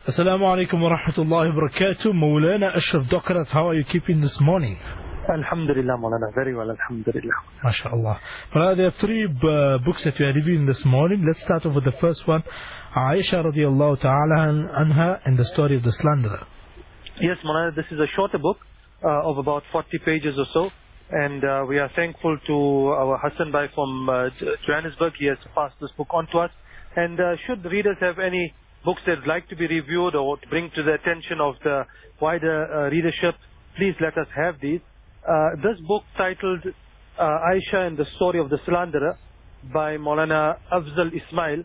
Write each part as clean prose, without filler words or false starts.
Assalamu alaikum wa rahmatullahi wa barakatuh. Maulana Ashraf Dokrat, how are you keeping this morning? Alhamdulillah, Maulana. Very well, Alhamdulillah. MashaAllah. Well, there are three books that we are reviewing this morning. Let's start off with the first one. Aisha radiallahu ta'ala anha and the story of the slanderer. Yes, Maulana, this is a shorter book of about 40 pages or so. And we are thankful to our Hassan Bhai from Johannesburg. He has passed this book on to us. And should the readers have any books they'd like to be reviewed or to bring to the attention of the wider readership, please let us have these. This book titled Aisha and the Story of the Slanderer by Maulana Afzal Ismail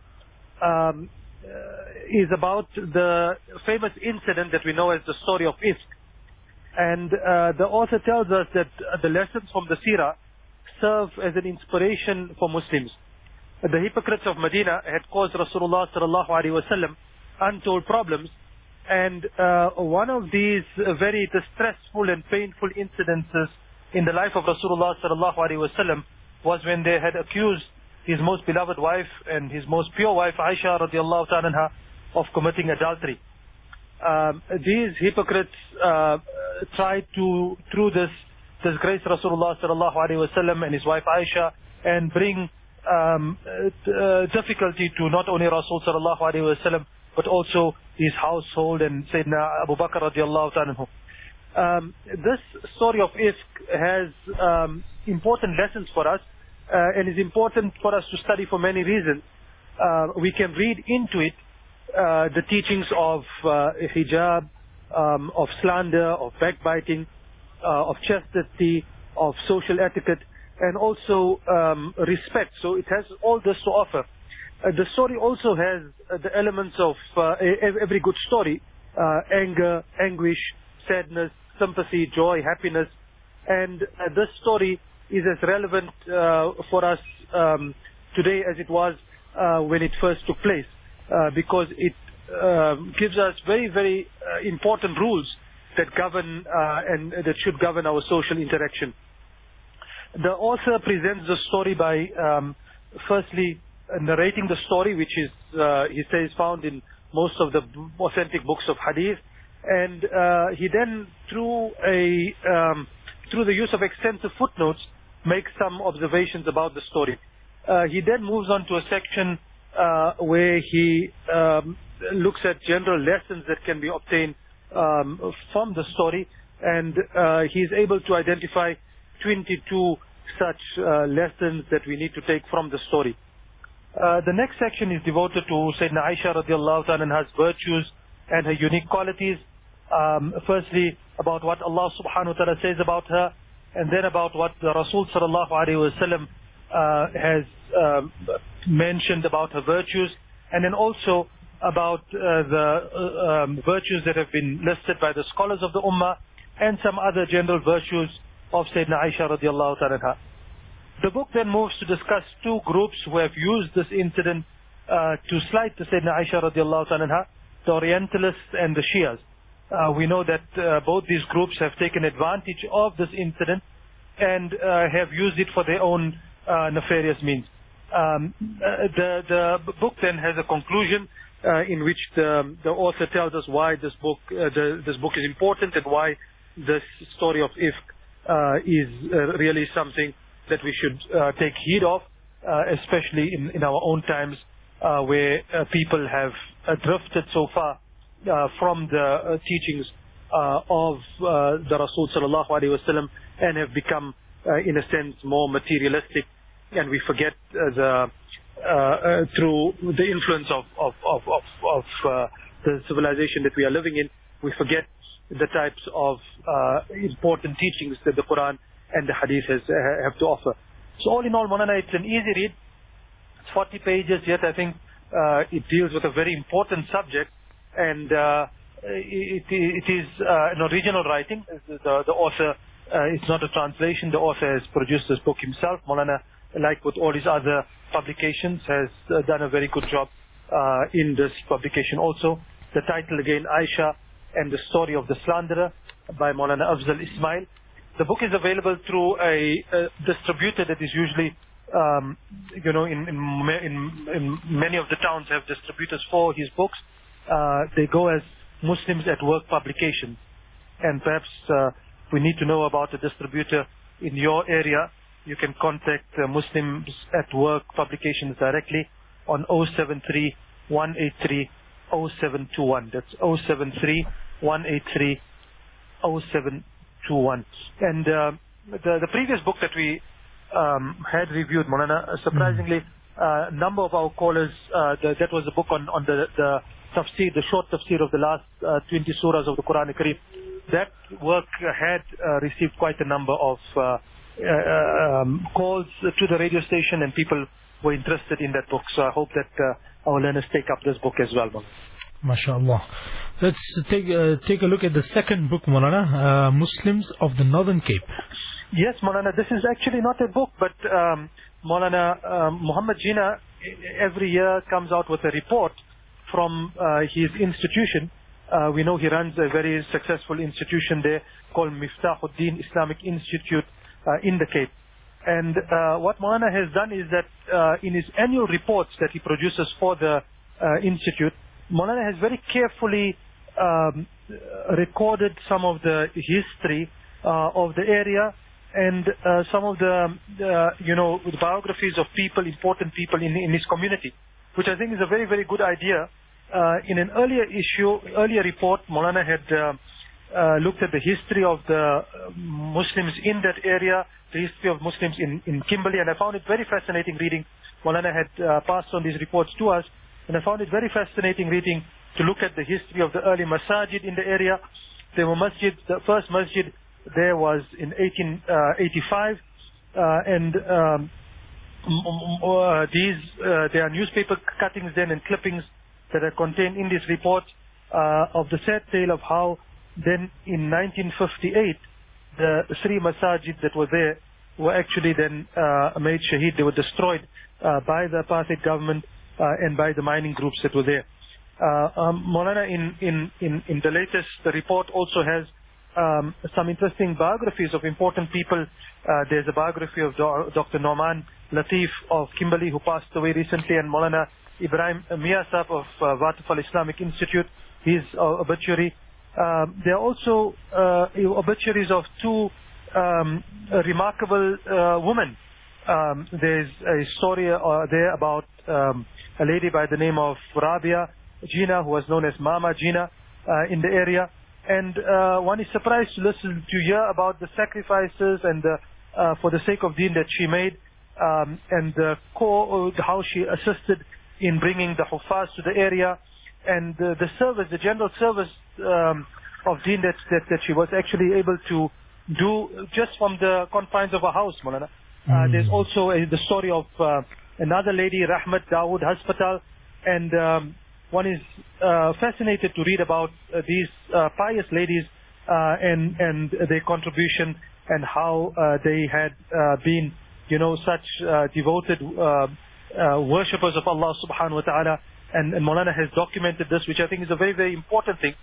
is about the famous incident that we know as the story of Ifk. And the author tells us that the lessons from the Seerah serve as an inspiration for Muslims. The hypocrites of Medina had caused Rasulullah sallallahu alaihi wasallam untold problems, and one of these very distressful and painful incidences in the life of Rasulullah sallallahu alaihi wasallam was when they had accused his most beloved wife and his most pure wife Aisha radiallahu ta'ala anha of committing adultery. These hypocrites tried to, through this, disgrace Rasulullah sallallahu alaihi wasallam and his wife Aisha and bring difficulty to not only Rasul sallallahu alaihi wasallam but also his household and Sayyidina Abu Bakr radiallahu ta'ala. This story of Ifk has important lessons for us and is important for us to study for many reasons. We can read into it the teachings of hijab, of slander, of backbiting, of chastity, of social etiquette, and also respect. So it has all this to offer. The story also has the elements of every good story: anger, anguish, sadness, sympathy, joy, happiness. And this story is as relevant for us today as it was when it first took place, because it gives us very, very important rules that govern and that should govern our social interaction. The author presents the story by firstly narrating the story, which is he says found in most of the authentic books of hadith, and he then through the use of extensive footnotes makes some observations about the story. He then moves on to a section where he looks at general lessons that can be obtained from the story, and he is able to identify 22 such lessons that we need to take from the story. The next section is devoted to Sayyidina Aisha radiallahu ta'ala anha's virtues and her unique qualities. Firstly, about what Allah subhanahu wa ta'ala says about her, and then about what the Rasul sallallahu alayhi wa sallam has mentioned about her virtues, and then also about the virtues that have been listed by the scholars of the Ummah, and some other general virtues of Sayyidina Aisha radiallahu ta'ala anha. The book then moves to discuss two groups who have used this incident to slight the Sayyidina Aisha radiallahu ta'ala anha, the Orientalists and the Shias. We know that both these groups have taken advantage of this incident and have used it for their own nefarious means. The book then has a conclusion in which the author tells us why this book is important and why this story of Ifk is really something that we should take heed of, especially in our own times where people have drifted so far from the teachings of the Rasul sallallahu alaihi wasallam and have become, in a sense, more materialistic, and we forget through the influence of the civilization that we are living in, we forget the types of important teachings that the Quran and the Hadith have to offer. So all in all, Maulana, it's an easy read. It's 40 pages, yet I think it deals with a very important subject, and it is an original writing. The author, it's not a translation. The author has produced this book himself. Maulana, like with all his other publications, has done a very good job in this publication also. The title again, Aisha and the Story of the Slanderer by Maulana Afzal Ismail. The book is available through a distributor that is usually, in many of the towns have distributors for his books. they go as Muslims at Work publications. And perhaps we need to know about a distributor in your area. You can contact Muslims at Work publications directly on 073 183 0721. That's 073 183 0721. And the previous book that we had reviewed, Maulana, surprisingly, a number of our callers, that was a book on the tafsir, the short tafsir of the last 20 surahs of the Quran Kareem. That work had received quite a number of calls to the radio station, and people were interested in that book. So I hope that our learners take up this book as well, Maulana. MashaAllah. Let's take a look at the second book, Maulana, Muslims of the Northern Cape. Yes, Maulana, this is actually not a book, but Maulana Muhammad Jinnah every year comes out with a report from his institution. We know he runs a very successful institution there called Miftahuddin Islamic Institute in the Cape. And what Maulana has done is that in his annual reports that he produces for the institute, Maulana has very carefully recorded some of the history of the area and some of the biographies of people, important people in his community, which I think is a very, very good idea. In an earlier report, Maulana had looked at the history of the Muslims in that area, the history of Muslims in Kimberley, and I found it very fascinating reading. Maulana had passed on these reports to us, and I found it very fascinating reading to look at the history of the early masajid in the area. There were masjids. The first masjid there was in 1885, and there are newspaper cuttings then and clippings that are contained in this report of the sad tale of how then in 1958 the three masajid that were there were actually then made shaheed. They were destroyed by the apartheid government and by the mining groups that were there. Maulana in the latest, the report also has some interesting biographies of important people. There's a biography of Dr. Nouman Latif of Kimberley, who passed away recently, and Maulana Ibrahim Miyasab of Watif al-Islamic Institute, his obituary. There are also obituaries of two remarkable women. There's a story there about a lady by the name of Rabia Jinnah, who was known as Mama Jinnah in the area. And one is surprised to listen to hear about the sacrifices and for the sake of deen that she made, and how she assisted in bringing the Huffaz to the area, and the service, the general service of deen that she was actually able to do just from the confines of her house, Maulana. There's also the story of another lady, Rahmat Dawood Hospital, and one is fascinated to read about these pious ladies and their contribution, and how they had been, such devoted worshippers of Allah subhanahu wa ta'ala. And Maulana has documented this, which I think is a very, very important thing,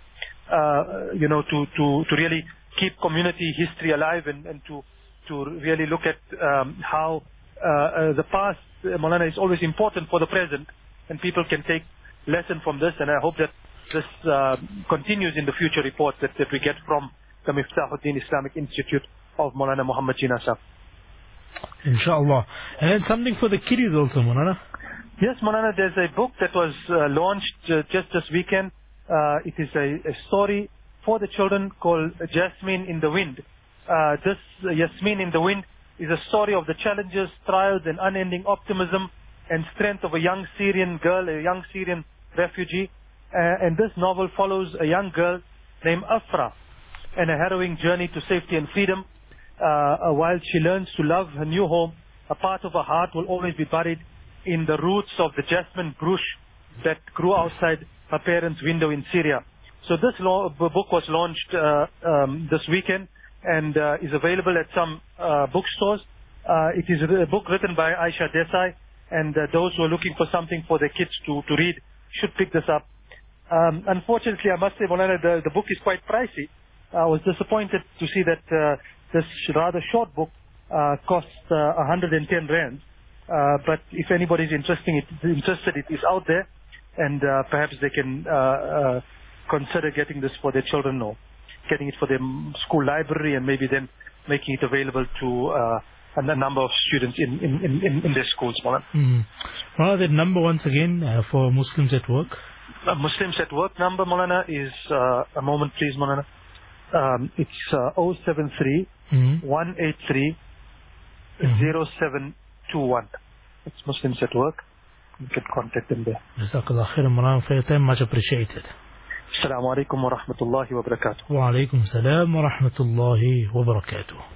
to really keep community history alive and to really look at how the past, Maulana, is always important for the present, and people can take lesson from this. And I hope that this continues in the future reports that we get from the Miftahuddin Islamic Institute of Maulana Muhammad Jinnah Sahib. Inshallah. And then something for the kiddies also, Maulana. Yes, Maulana, there's a book that was launched just this weekend. It is a story for the children called Jasmine in the Wind. This Yasmin in the Wind is a story of the challenges, trials, and unending optimism and strength of a young Syrian girl, a young Syrian refugee. And this novel follows a young girl named Afra and a harrowing journey to safety and freedom. While she learns to love her new home, a part of her heart will always be buried in the roots of the jasmine bush that grew outside her parents' window in Syria. So this book was launched this weekend and is available at some bookstores. It is a book written by Aisha Desai, and those who are looking for something for their kids to read should pick this up. Unfortunately, I must say, Maulana, the book is quite pricey. I was disappointed to see that this rather short book costs 110 rands. But if anybody is interested, it is out there. and perhaps they can consider getting this for their children or getting it for their school library, and maybe then making it available to a number of students in their schools, Maulana. Well, the number once again for Muslims at work. Muslims at work number, Maulana, is a moment please, Maulana. It's 073 183 0721. It's Muslims at work. You can contact them there. Jazakallah khairan, Maulana, for your time. Much appreciated. Assalamu alaikum wa rahmatullahi wa barakatuh. Wa alaikum salam wa rahmatullahi wa barakatuh.